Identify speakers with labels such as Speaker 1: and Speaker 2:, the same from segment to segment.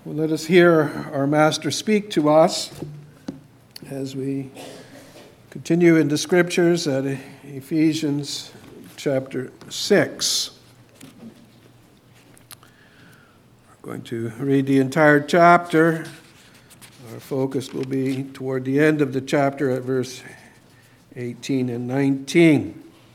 Speaker 1: Well, let us hear our Master speak to us as we continue in the Scriptures at Ephesians chapter 6. We're going to read the entire chapter. Our focus will be toward the end of the chapter at verse 18 and 19.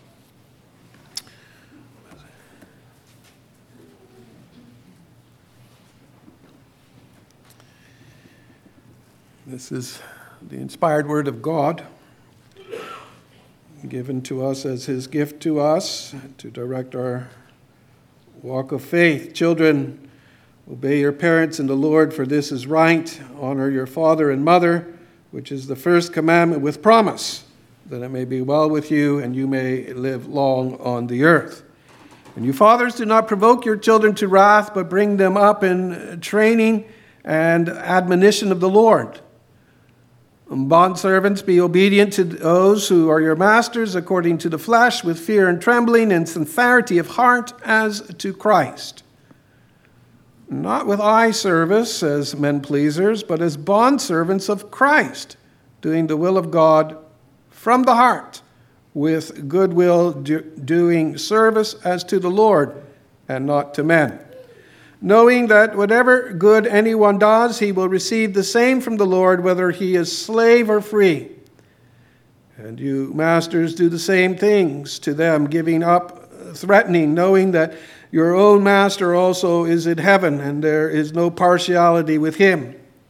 Speaker 1: This is the inspired word of God, given to us as his gift to us to direct our walk of faith. Children, obey your parents in the Lord, for this is right. Honor your father and mother, which is the first commandment with promise, that it may be well with you and you may live long on the earth. And you fathers, do not provoke your children to wrath, but bring them up in training and admonition of the Lord. Bondservants, be obedient to those who are your masters according to the flesh, with fear and trembling and sincerity of heart as to Christ. Not with eye service as men pleasers, but as bondservants of Christ, doing the will of God from the heart, with goodwill doing service as to the Lord and not to men. Knowing that whatever good anyone does, he will receive the same from the Lord, whether he is slave or free. And you, masters, do the same things to them, giving up threatening, knowing that your own master also is in heaven, and there is no partiality with him.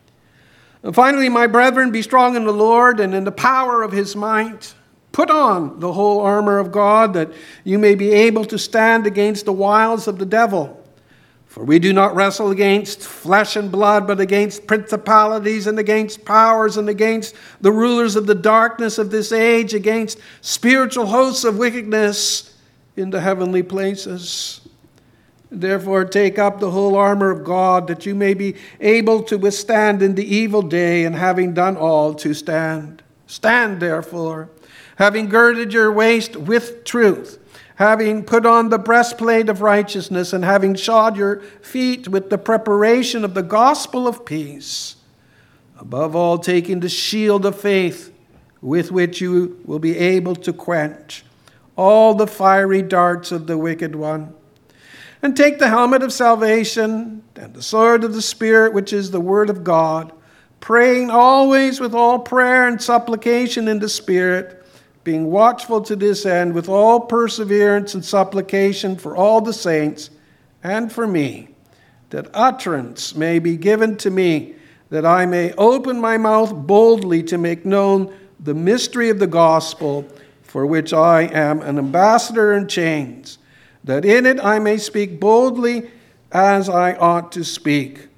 Speaker 1: And finally, my brethren, be strong in the Lord and in the power of his might. Put on the whole armor of God, that you may be able to stand against the wiles of the devil. For we do not wrestle against flesh and blood, but against principalities and against powers and against the rulers of the darkness of this age, against spiritual hosts of wickedness in the heavenly places. Therefore, take up the whole armor of God, that you may be able to withstand in the evil day, and having done all, to stand. Stand, therefore, having girded your waist with truth, having put on the breastplate of righteousness, and having shod your feet with the preparation of the gospel of peace. Above all, taking the shield of faith, with which you will be able to quench all the fiery darts of the wicked one. And take the helmet of salvation and the sword of the Spirit, which is the word of God, praying always with all prayer and supplication in the Spirit, being watchful to this end with all perseverance and supplication for all the saints and for me, that utterance may be given to me, that I may open my mouth boldly to make known the mystery of the gospel, for which I am an ambassador in chains, that in it I may speak boldly as I ought to speak,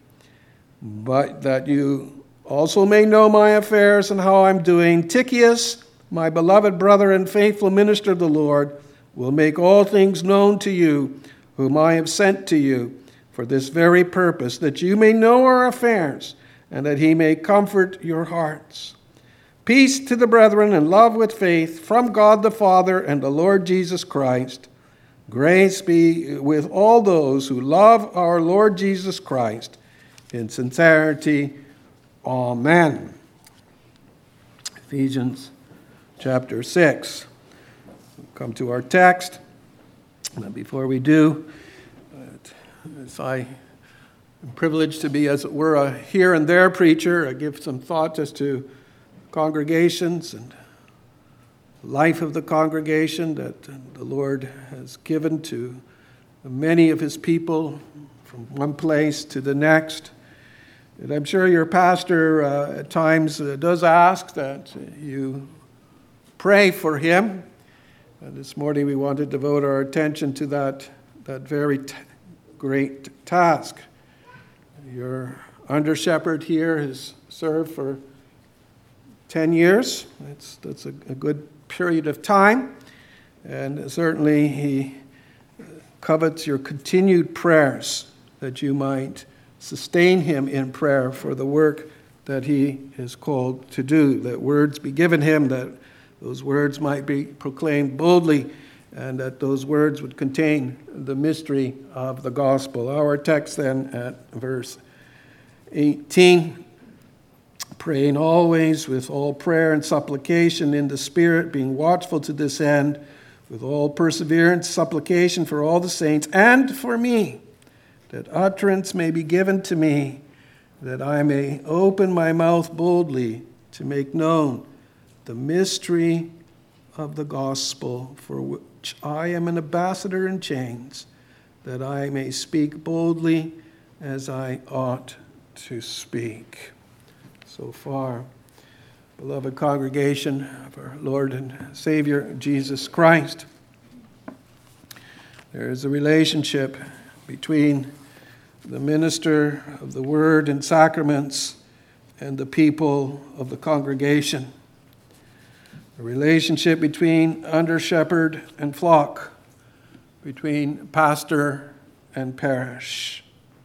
Speaker 1: but that you also may know my affairs and how I'm doing. Tychicus, my beloved brother and faithful minister of the Lord, will make all things known to you, whom I have sent to you for this very purpose, that you may know our affairs, and that he may comfort your hearts. Peace to the brethren and love with faith from God the Father and the Lord Jesus Christ. Grace be with all those who love our Lord Jesus Christ in sincerity. Amen. Ephesians chapter 6. We'll come to our text. And before we do, as I am privileged to be, as it were, a here and there preacher, I give some thought as to congregations and life of the congregation that the Lord has given to many of his people from one place to the next. And I'm sure your pastor at times does ask that you pray for him. And this morning we want to devote our attention to that very great task. Your under-shepherd here has served for 10 years. That's a good period of time. And certainly he covets your continued prayers, that you might sustain him in prayer for the work that he is called to do, that words be given him, that those words might be proclaimed boldly, and that those words would contain the mystery of the gospel. Our text then at verse 18. Praying always with all prayer and supplication in the Spirit, being watchful to this end, with all perseverance, supplication for all the saints, and for me, that utterance may be given to me, that I may open my mouth boldly to make known the mystery of the gospel, for which I am an ambassador in chains, that I may speak boldly as I ought to speak. So far, beloved congregation of our Lord and Savior Jesus Christ, there is a relationship between the minister of the word and sacraments and the people of the congregation. A relationship between under-shepherd and flock, between pastor and parish.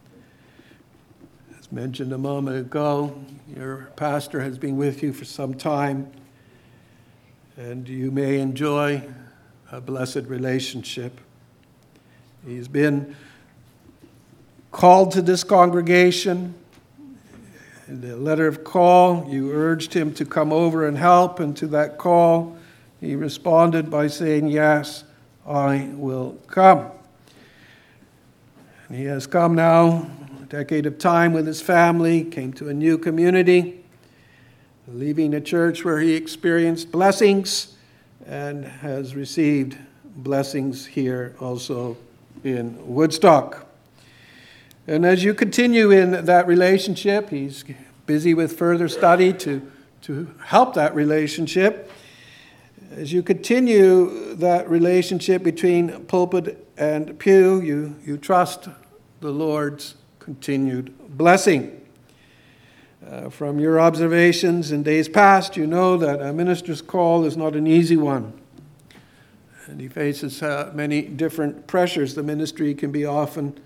Speaker 1: As mentioned a moment ago, your pastor has been with you for some time, and you may enjoy a blessed relationship. He's been called to this congregation. In the letter of call, you urged him to come over and help, and to that call, he responded by saying, "Yes, I will come." And he has come now, a decade of time with his family, came to a new community, leaving a church where he experienced blessings and has received blessings here also in Woodstock. And as you continue in that relationship, he's busy with further study to help that relationship. As you continue that relationship between pulpit and pew, you trust the Lord's continued blessing. From your observations in days past, you know that a minister's call is not an easy one. And he faces many different pressures. The ministry can be often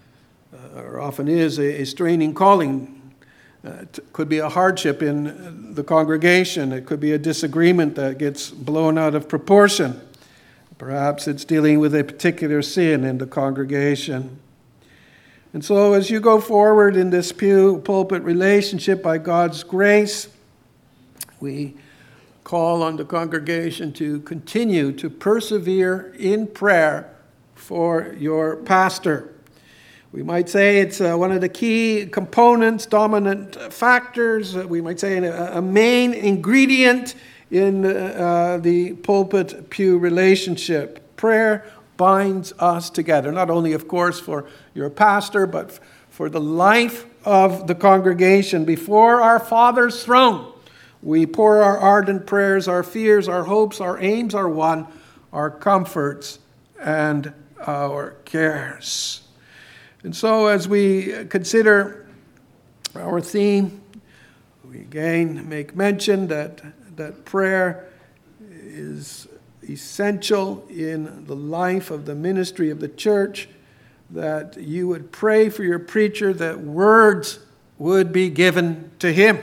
Speaker 1: is a straining calling. It could be a hardship in the congregation. It could be a disagreement that gets blown out of proportion. Perhaps it's dealing with a particular sin in the congregation. And so as you go forward in this pew-pulpit relationship by God's grace, we call on the congregation to continue to persevere in prayer for your pastor. We might say it's one of the key components, dominant factors, we might say a main ingredient in the pulpit-pew relationship. Prayer binds us together, not only, of course, for your pastor, but for the life of the congregation. Before our Father's throne, we pour our ardent prayers, our fears, our hopes, our aims are one, our comforts and our cares. And so as we consider our theme, we again make mention that prayer is essential in the life of the ministry of the church, that you would pray for your preacher, that words would be given to him.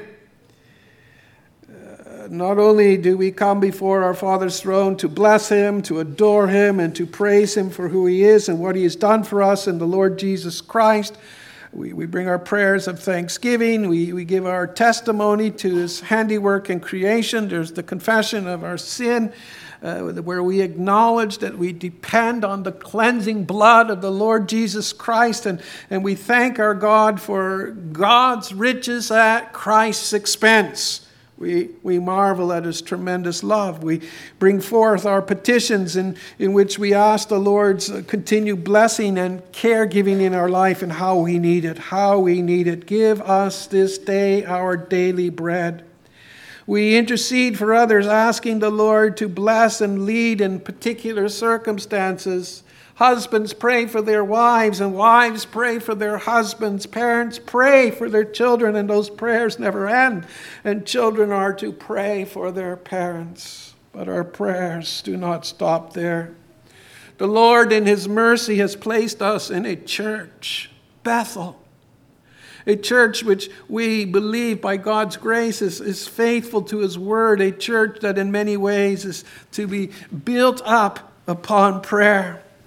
Speaker 1: Not only do we come before our Father's throne to bless him, to adore him, and to praise him for who he is and what he has done for us in the Lord Jesus Christ. We bring our prayers of thanksgiving. We give our testimony to his handiwork and creation. There's the confession of our sin, where we acknowledge that we depend on the cleansing blood of the Lord Jesus Christ, and we thank our God for God's riches at Christ's expense. We marvel at his tremendous love. We bring forth our petitions in which we ask the Lord's continued blessing and caregiving in our life and how we need it. Give us this day our daily bread. We intercede for others, asking the Lord to bless and lead in particular circumstances. Husbands pray for their wives, and wives pray for their husbands. Parents pray for their children, and those prayers never end. And children are to pray for their parents. But our prayers do not stop there. The Lord, in his mercy, has placed us in a church, Bethel. A church which we believe by God's grace is faithful to his word. A church that in many ways is to be built up upon prayer.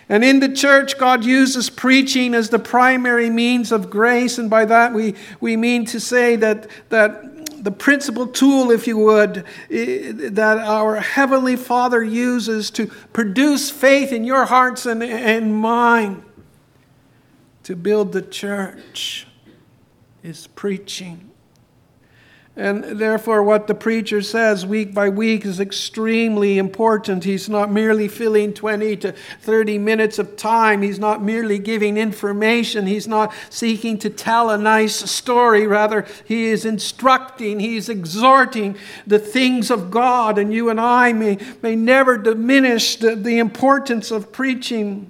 Speaker 1: And in the church, God uses preaching as the primary means of grace. And by that we mean to say that the principal tool, if you would, that our Heavenly Father uses to produce faith in your hearts and mine to build the church is preaching. And therefore, what the preacher says week by week is extremely important. He's not merely filling 20 to 30 minutes of time. He's not merely giving information. He's not seeking to tell a nice story. Rather, he is instructing, he's exhorting the things of God. And you and I may never diminish the importance of preaching.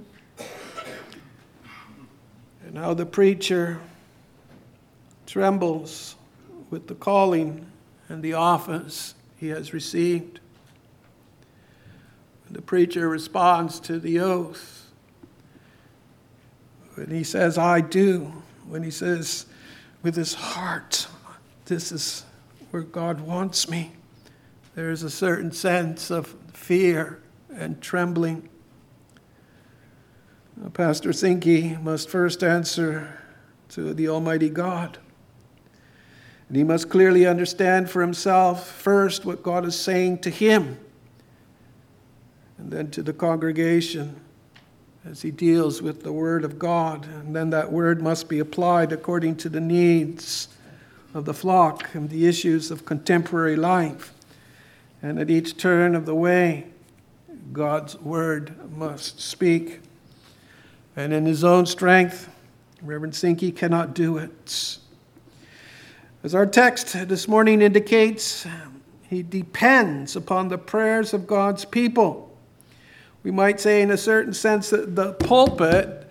Speaker 1: And how the preacher trembles with the calling and the office he has received. The preacher responds to the oath. When he says, I do, when he says with his heart, this is where God wants me, there is a certain sense of fear and trembling. Pastor Zinke must first answer to the Almighty God. And he must clearly understand for himself first what God is saying to him, and then to the congregation as he deals with the Word of God. And then that Word must be applied according to the needs of the flock and the issues of contemporary life. And at each turn of the way, God's Word must speak. And in his own strength, Reverend Zinke cannot do it. As our text this morning indicates, he depends upon the prayers of God's people. We might say in a certain sense that the pulpit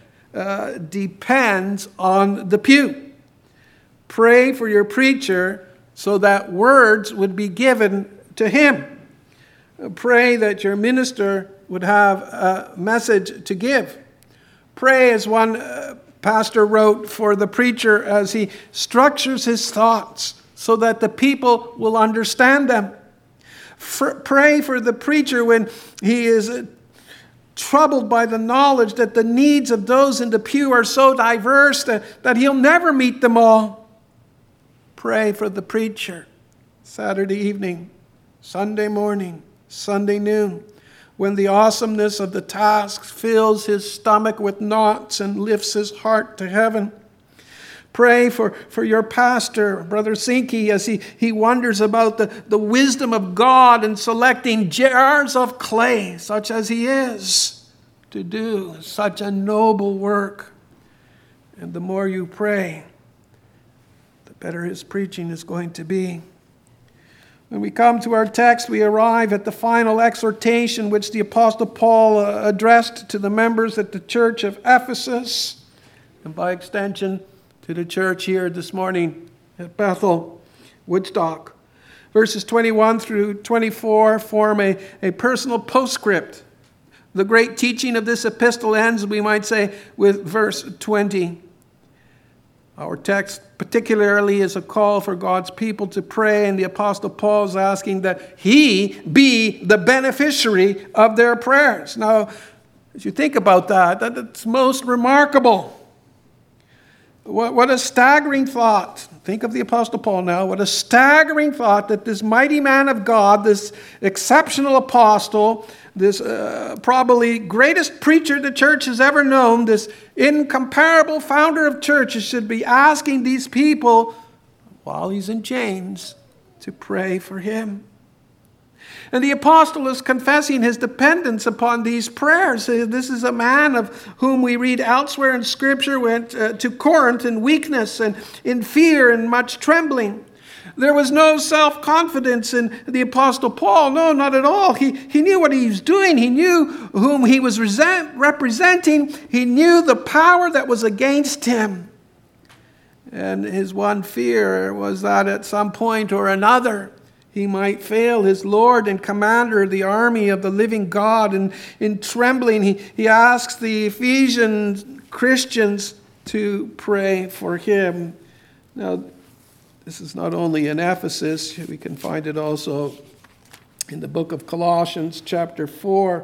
Speaker 1: depends on the pew. Pray for your preacher so that words would be given to him. Pray that your minister would have a message to give. Pray, as one pastor wrote, for the preacher as he structures his thoughts so that the people will understand them. Pray for the preacher when he is troubled by the knowledge that the needs of those in the pew are so diverse that he'll never meet them all. Pray for the preacher Saturday evening, Sunday morning, Sunday noon, when the awesomeness of the task fills his stomach with knots and lifts his heart to heaven. Pray for your pastor, Brother Zinke, as he wonders about the wisdom of God in selecting jars of clay, such as he is, to do such a noble work. And the more you pray, the better his preaching is going to be. When we come to our text, we arrive at the final exhortation which the Apostle Paul addressed to the members at the church of Ephesus, and by extension to the church here this morning at Bethel, Woodstock. Verses 21 through 24 form a personal postscript. The great teaching of this epistle ends, we might say, with verse 20. Our text particularly is a call for God's people to pray, and the Apostle Paul is asking that he be the beneficiary of their prayers. Now, as you think about that's most remarkable. What a staggering thought. Think of the Apostle Paul now. What a staggering thought that this mighty man of God, this exceptional apostle, this probably greatest preacher the church has ever known, this incomparable founder of churches, should be asking these people, while he's in chains, to pray for him. And the apostle is confessing his dependence upon these prayers. This is a man of whom we read elsewhere in Scripture went to Corinth in weakness and in fear and much trembling. There was no self-confidence in the Apostle Paul. No, not at all. He knew what he was doing. He knew whom he was representing. He knew the power that was against him. And his one fear was that at some point or another, he might fail his Lord and commander of the army of the living God. And in trembling, he asks the Ephesian Christians to pray for him. Now, this is not only in Ephesus. We can find it also in the book of Colossians, chapter 4,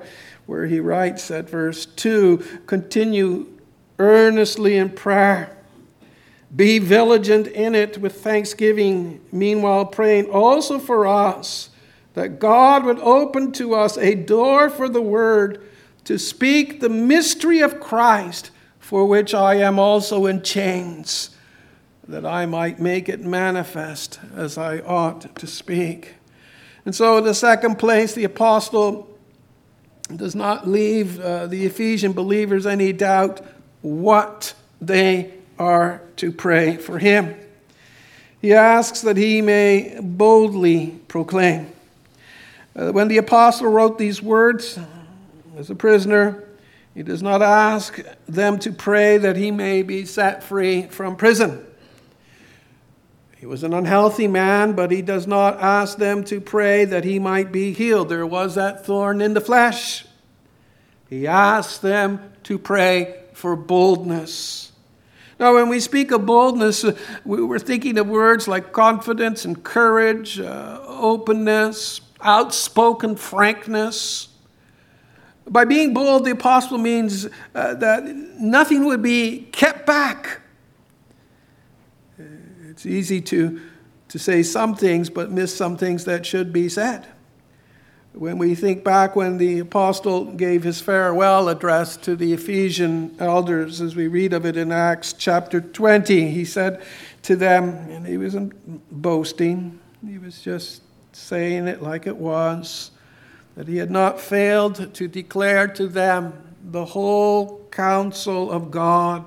Speaker 1: where he writes at verse 2, continue earnestly in prayer. Be vigilant in it with thanksgiving, meanwhile praying also for us, that God would open to us a door for the word to speak the mystery of Christ, for which I am also in chains, that I might make it manifest as I ought to speak. And so in the second place, the apostle does not leave the Ephesian believers any doubt what they are to pray for him. He asks that he may boldly proclaim. When the apostle wrote these words as a prisoner, he does not ask them to pray that he may be set free from prison. He was an unhealthy man, but he does not ask them to pray that he might be healed. There was that thorn in the flesh. He asks them to pray for boldness. Now, when we speak of boldness, we're thinking of words like confidence and courage, openness, outspoken frankness. By being bold, the apostle means that nothing would be kept back. It's easy to say some things, but miss some things that should be said. When we think back when the apostle gave his farewell address to the Ephesian elders, as we read of it in Acts chapter 20, he said to them, and he wasn't boasting, he was just saying it like it was, that he had not failed to declare to them the whole counsel of God.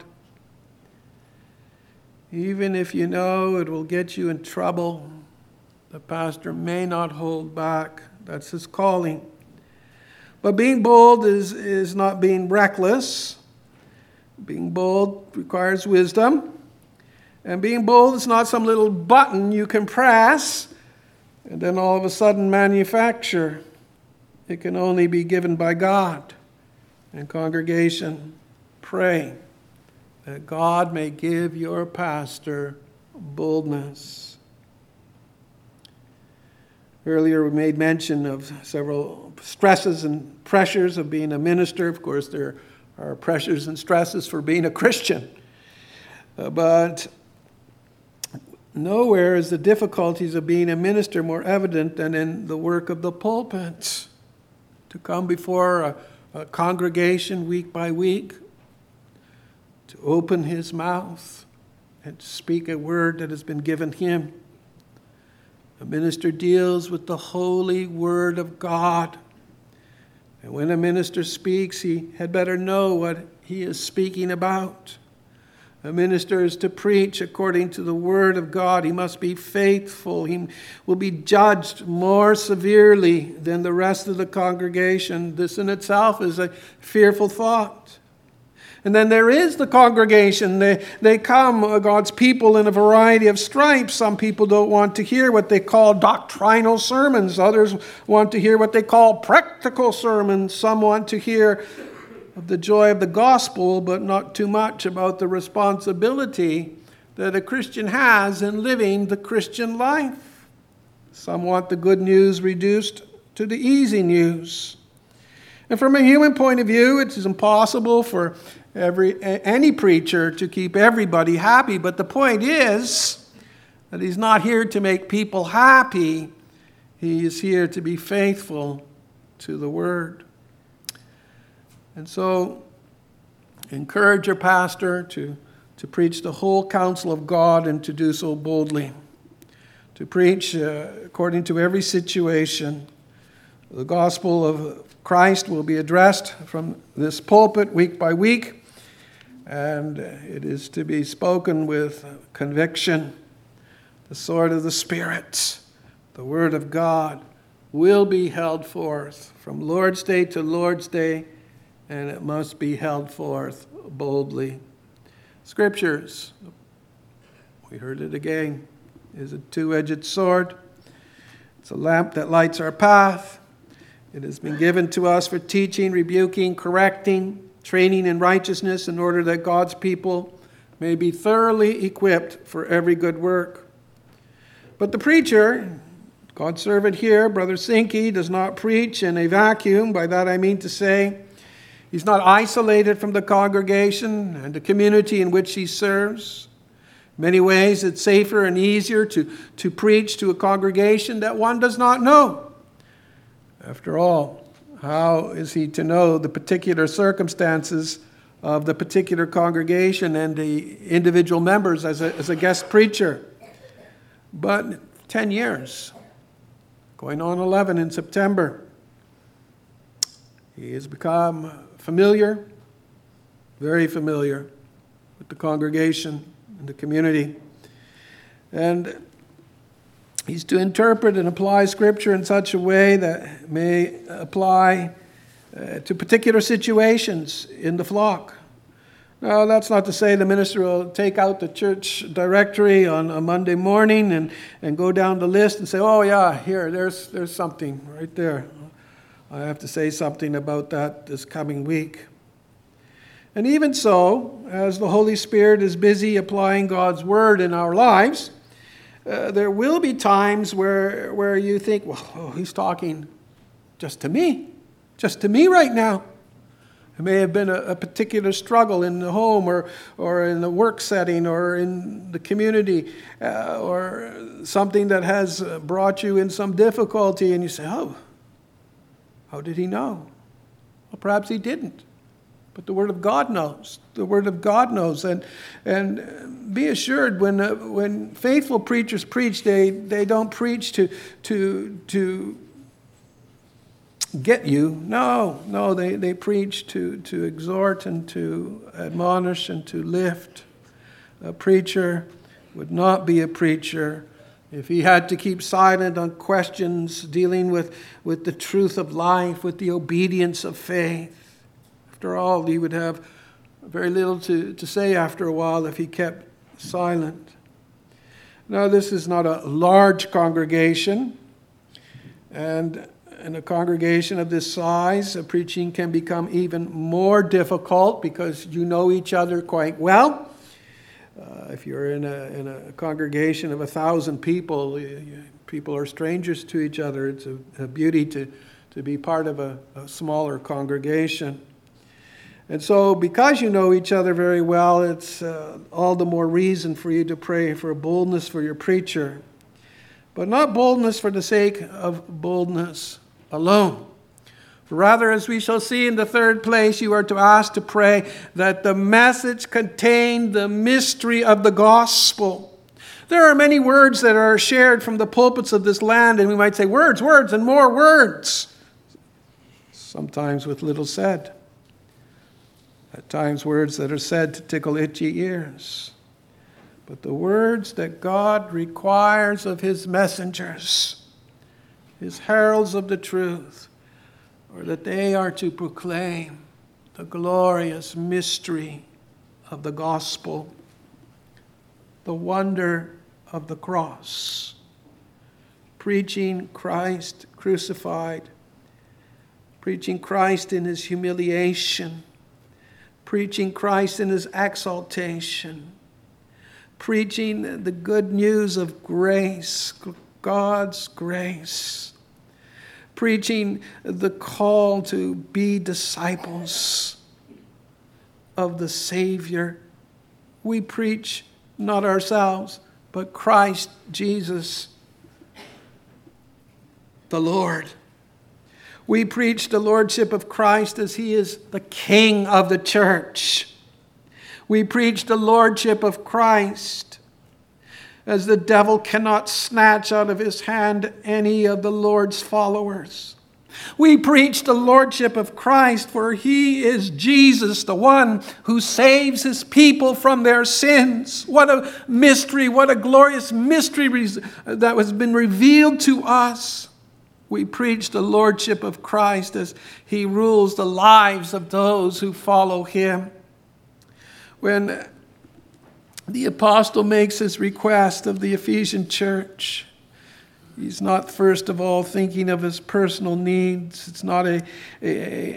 Speaker 1: Even if you know it will get you in trouble, the pastor may not hold back. That's his calling. But being bold is not being reckless. Being bold requires wisdom. And being bold is not some little button you can press and then all of a sudden manufacture. It can only be given by God. And congregation, pray that God may give your pastor boldness. Earlier we made mention of several stresses and pressures of being a minister. Of course, there are pressures and stresses for being a Christian. But nowhere is the difficulties of being a minister more evident than in the work of the pulpit. To come before a congregation week by week, to open his mouth and to speak a word that has been given him. A minister deals with the holy word of God. And when a minister speaks, he had better know what he is speaking about. A minister is to preach according to the word of God. He must be faithful. He will be judged more severely than the rest of the congregation. This in itself is a fearful thought. And then there is the congregation. They come, God's people, in a variety of stripes. Some people don't want to hear what they call doctrinal sermons. Others want to hear what they call practical sermons. Some want to hear of the joy of the gospel, but not too much about the responsibility that a Christian has in living the Christian life. Some want the good news reduced to the easy news. And from a human point of view, it is impossible for any preacher to keep everybody happy. But the point is that he's not here to make people happy. He is here to be faithful to the word. And so, encourage your pastor to preach the whole counsel of God and to do so boldly. To preach according to every situation. The gospel of Christ will be addressed from this pulpit week by week. And it is to be spoken with conviction. The sword of the Spirit, the word of God, will be held forth from Lord's Day to Lord's Day, and it must be held forth boldly. Scriptures, we heard it again, is a two-edged sword. It's a lamp that lights our path. It has been given to us for teaching, rebuking, correcting, training in righteousness, in order that God's people may be thoroughly equipped for every good work. But the preacher, God's servant here, Brother Sinke, does not preach in a vacuum. By that I mean to say, he's not isolated from the congregation and the community in which he serves. In many ways, it's safer and easier to preach to a congregation that one does not know. After all, how is he to know the particular circumstances of the particular congregation and the individual members as a guest preacher? But 10 years, going on 11 in September, he has become familiar, very familiar with the congregation and the community. And he's to interpret and apply Scripture in such a way that may apply to particular situations in the flock. Now, that's not to say the minister will take out the church directory on a Monday morning and go down the list and say, oh yeah, here, there's something right there. I have to say something about that this coming week. And even so, as the Holy Spirit is busy applying God's Word in our lives, there will be times where you think, well, he's talking just to me right now. It may have been a particular struggle in the home or in the work setting or in the community or something that has brought you in some difficulty, and you say, oh, how did he know? Well, perhaps he didn't. But the Word of God knows. The Word of God knows. And be assured, when faithful preachers preach, they don't preach to get you. No, they preach to exhort and to admonish and to lift. A preacher would not be a preacher if he had to keep silent on questions dealing with the truth of life, with the obedience of faith. After all, he would have very little to say after a while if he kept silent. Now, this is not a large congregation, and in a congregation of this size, preaching can become even more difficult because you know each other quite well. If you're in a congregation of 1,000 people, people are strangers to each other. It's a beauty to be part of a smaller congregation. And so because you know each other very well, it's all the more reason for you to pray for boldness for your preacher. But not boldness for the sake of boldness alone. For rather, as we shall see in the third place, you are to ask to pray that the message contain the mystery of the gospel. There are many words that are shared from the pulpits of this land, and we might say, words, and more words. Sometimes with little said. At times words that are said to tickle itchy ears. But the words that God requires of his messengers, his heralds of the truth, or that they are to proclaim the glorious mystery of the gospel, the wonder of the cross, preaching Christ crucified, preaching Christ in his humiliation, preaching Christ in his exaltation, preaching the good news of grace, God's grace, preaching the call to be disciples of the Savior. We preach not ourselves, but Christ Jesus, the Lord. We preach the lordship of Christ as he is the King of the church. We preach the lordship of Christ as the devil cannot snatch out of his hand any of the Lord's followers. We preach the lordship of Christ, for he is Jesus, the one who saves his people from their sins. What a mystery, what a glorious mystery that has been revealed to us. We preach the lordship of Christ as he rules the lives of those who follow him. When the apostle makes his request of the Ephesian church, he's not first of all thinking of his personal needs. It's not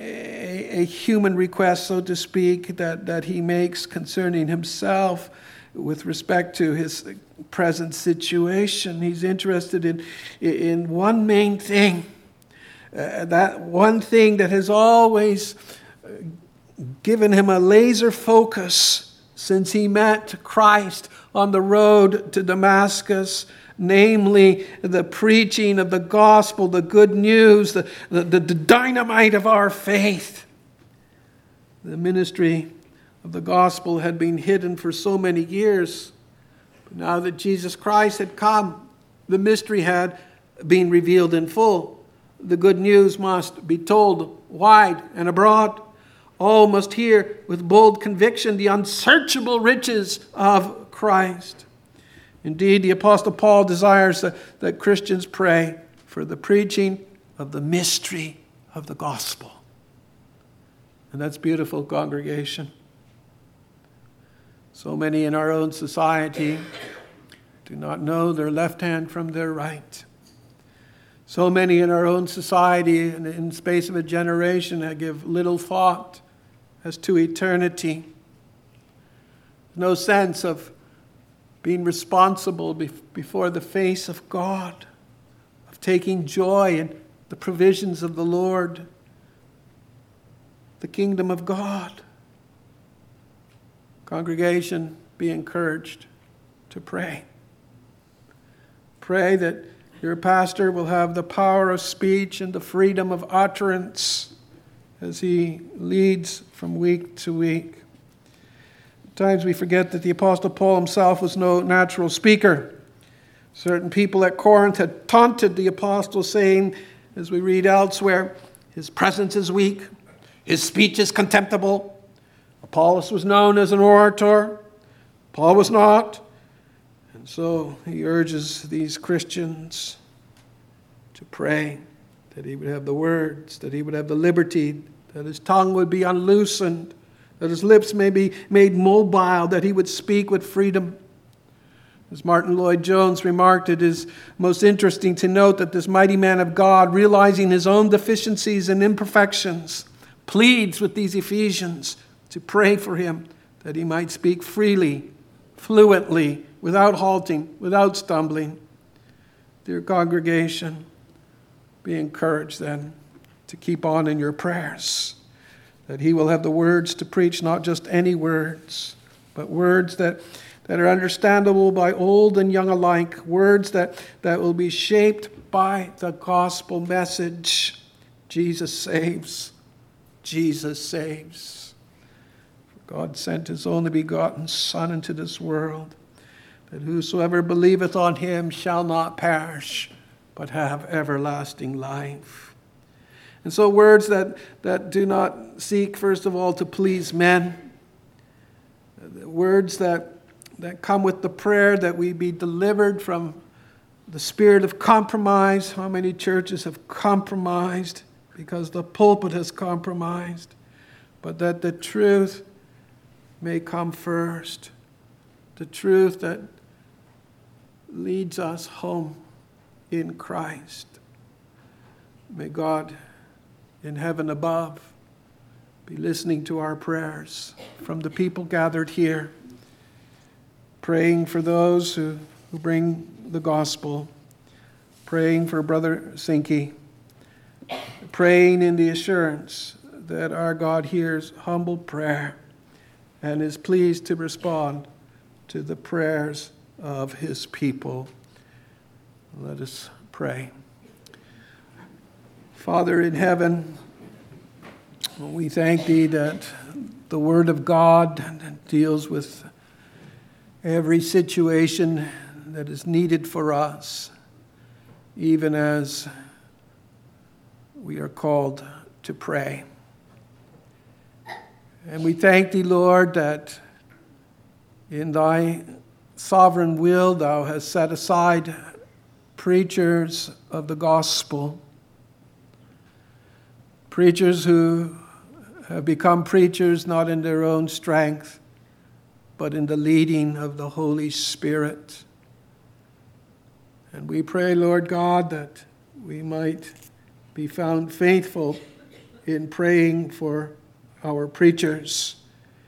Speaker 1: a human request, so to speak, that he makes concerning himself. with respect to his present situation. He's interested in one main thing, that one thing that has always given him a laser focus since he met Christ on the road to Damascus, namely the preaching of the gospel, the good news, the dynamite of our faith. The ministry of the gospel had been hidden for so many years. But now that Jesus Christ had come, the mystery had been revealed in full. The good news must be told wide and abroad. All must hear with bold conviction the unsearchable riches of Christ. Indeed, the Apostle Paul desires that Christians pray for the preaching of the mystery of the gospel. And that's beautiful, congregation. So many in our own society do not know their left hand from their right. So many in our own society, in the space of a generation, that give little thought as to eternity. No sense of being responsible before the face of God, of taking joy in the provisions of the Lord, the kingdom of God. Congregation, be encouraged to pray. Pray that your pastor will have the power of speech and the freedom of utterance as he leads from week to week. At times we forget that the Apostle Paul himself was no natural speaker. Certain people at Corinth had taunted the apostle, saying, as we read elsewhere, his presence is weak, his speech is contemptible. Apollos was known as an orator. Paul was not. And so he urges these Christians to pray that he would have the words, that he would have the liberty, that his tongue would be unloosened, that his lips may be made mobile, that he would speak with freedom. As Martin Lloyd-Jones remarked, it is most interesting to note that this mighty man of God, realizing his own deficiencies and imperfections, pleads with these Ephesians to pray for him that he might speak freely, fluently, without halting, without stumbling. Dear congregation, be encouraged then to keep on in your prayers, that he will have the words to preach, not just any words, but words that are understandable by old and young alike, words that will be shaped by the gospel message. Jesus saves. Jesus saves. For God sent his only begotten Son into this world, that whosoever believeth on him shall not perish, but have everlasting life. And so words that do not seek, first of all, to please men, words that come with the prayer that we be delivered from the spirit of compromise. How many churches have compromised because the pulpit has compromised? But that the truth may come first. The truth that leads us home in Christ. May God in heaven above be listening to our prayers from the people gathered here, praying for those who bring the gospel, praying for Brother Sinke, praying in the assurance that our God hears humble prayer and is pleased to respond to the prayers of his people. Let us pray. Father in heaven, we thank thee that the Word of God deals with every situation that is needed for us, even as we are called to pray. And we thank thee, Lord, that in thy sovereign will thou hast set aside preachers of the gospel, preachers who have become preachers not in their own strength, but in the leading of the Holy Spirit. And we pray, Lord God, that we might be found faithful in praying for our preachers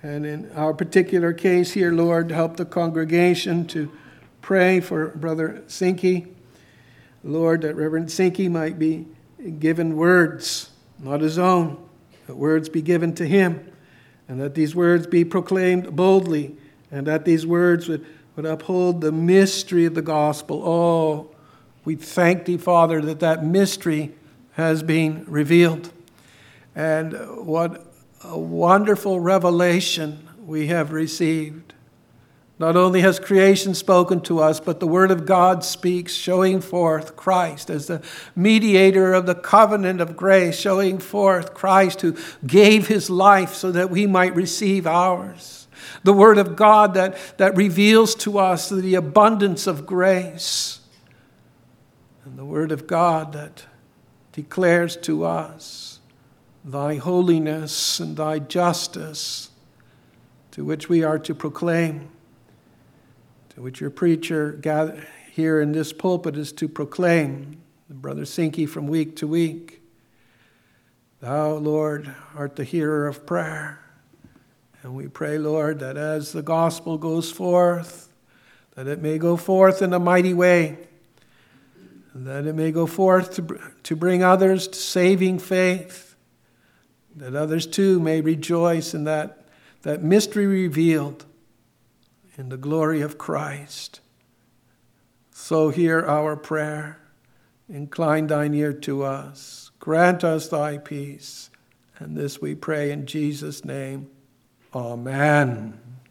Speaker 1: And in our particular case here, Lord, help the congregation to pray for Brother Sinke. Lord, that Reverend Sinke might be given words, not his own, that words be given to him, and that these words be proclaimed boldly, and that these words would uphold the mystery of the gospel. Oh, we thank thee, Father, that that mystery has been revealed. And what a wonderful revelation we have received. Not only has creation spoken to us, but the Word of God speaks, showing forth Christ as the mediator of the covenant of grace, showing forth Christ who gave his life so that we might receive ours. The Word of God that reveals to us the abundance of grace. And the Word of God that declares to us thy holiness and thy justice, to which we are to proclaim, to which your preacher here in this pulpit is to proclaim, Brother Sinke, from week to week. Thou, Lord, art the hearer of prayer. And we pray, Lord, that as the gospel goes forth, that it may go forth in a mighty way, that it may go forth to bring others to saving faith, that others too may rejoice in that mystery revealed in the glory of Christ. So hear our prayer. Incline thine ear to us. Grant us thy peace. And this we pray in Jesus' name. Amen.